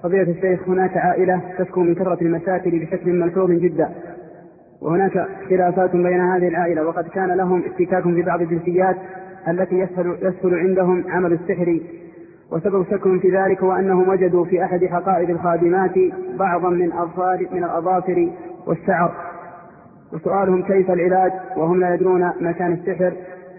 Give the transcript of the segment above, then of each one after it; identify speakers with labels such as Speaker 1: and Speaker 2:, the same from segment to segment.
Speaker 1: فضيلة الشيخ، هناك عائلة تشكو من كثرة المشاكل بشكل ملحوظ جدا، وهناك خلافات بين هذه العائلة، وقد كان لهم احتكاك في بعض الجنسيات التي يسهل عندهم عمل السحر، وسبب شكهم في ذلك هو أنهم وجدوا في أحد حقائب الخادمات بعضا من الأظافر والشعر، وسؤالهم كيف العلاج وهم لا يدرون مكان السحر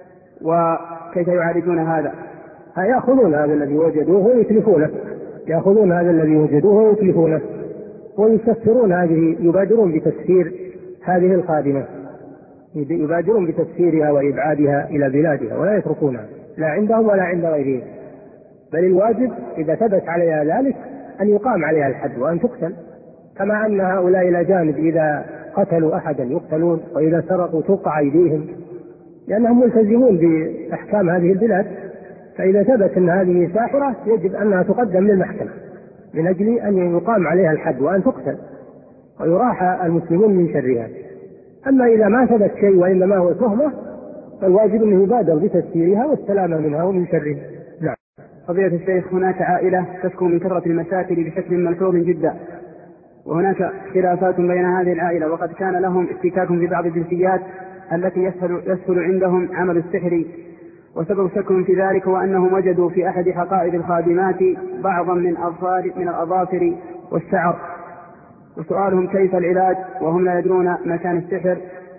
Speaker 1: وكيف يعالجون هذا.
Speaker 2: يأخذون هذا الذي وجدوه ويتلفونه، يأخذون هذا الذي وجدوه ويتلفونه، ويكسرون هذه، يبادرون بتكسير هذه الخادمة، يبادرون بتكسيرها وإبعادها إلى بلادها ولا يتركونها لا عندهم ولا عند غيرهم، بل الواجب إذا ثبت عليها ذلك أن يقام عليها الحد وأن تقتل، كما أن هؤلاء الأجانب إذا قتلوا أحدا يقتلون، وإذا سرقوا تقطع أيديهم، لأنهم ملتزمون بأحكام هذه البلاد. فإذا ثبت أن هذه ساحرة يجب أنها تقدم للمحكمة من أجل أن يقام عليها الحد وأن تقتل ويراح المسلمون من شرها. أما إذا ما ثبت شيء وإنما هو تهمة فالواجب أنه يبادر بتسييرها والسلامة منها ومن شرها. نعم.
Speaker 1: فضيلة الشيخ، هناك عائلة تشكو من كثرة المشاكل بشكل ملحوظ جدا، وهناك خلافات بين هذه العائلة، وقد كان لهم احتكاك في بعض الجنسيات التي يسهل عندهم عمل السحر، وسبب شكهم في ذلك هو أنهم وجدوا في أحد حقائب الخادمات بعضا من الأظافر والشعر، وسؤالهم كيف العلاج وهم لا يدرون مكان السحر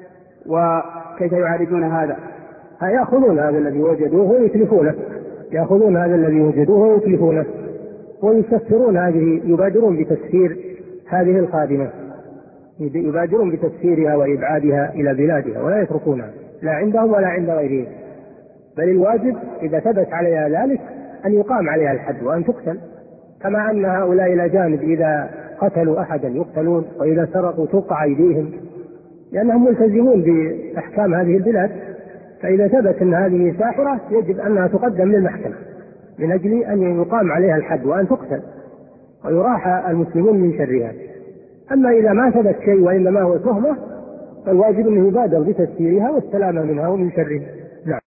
Speaker 1: وكيف يعالجون هذا.
Speaker 2: يأخذون هذا الذي وجدوه ويتلفونه، يأخذون هذا الذي وجدوه ويتلفونه، ويكسرون هذه، يبادرون بتكسير هذه الخادمة، يبادرون بتكسيرها وإبعادها إلى بلادها ولا يتركونها لا عندهم ولا عند غيرهم، بل الواجب إذا ثبت عليها ذلك أن يقام عليها الحد وأن تقتل، كما أن هؤلاء الأجانب إذا قتلوا أحدا يقتلون، وإذا سرقوا تقطع أيديهم، لأنهم ملتزمون بأحكام هذه البلاد. فإذا ثبت أن هذه ساحرة يجب أنها تقدم للمحكمة من أجل أن يقام عليها الحد وأن تقتل ويراح المسلمون من شرها. أما إذا ما ثبت شيء وإنما هو تهمة فالواجب أنه يبادر بتسييرها والسلامة منها ومن شرها.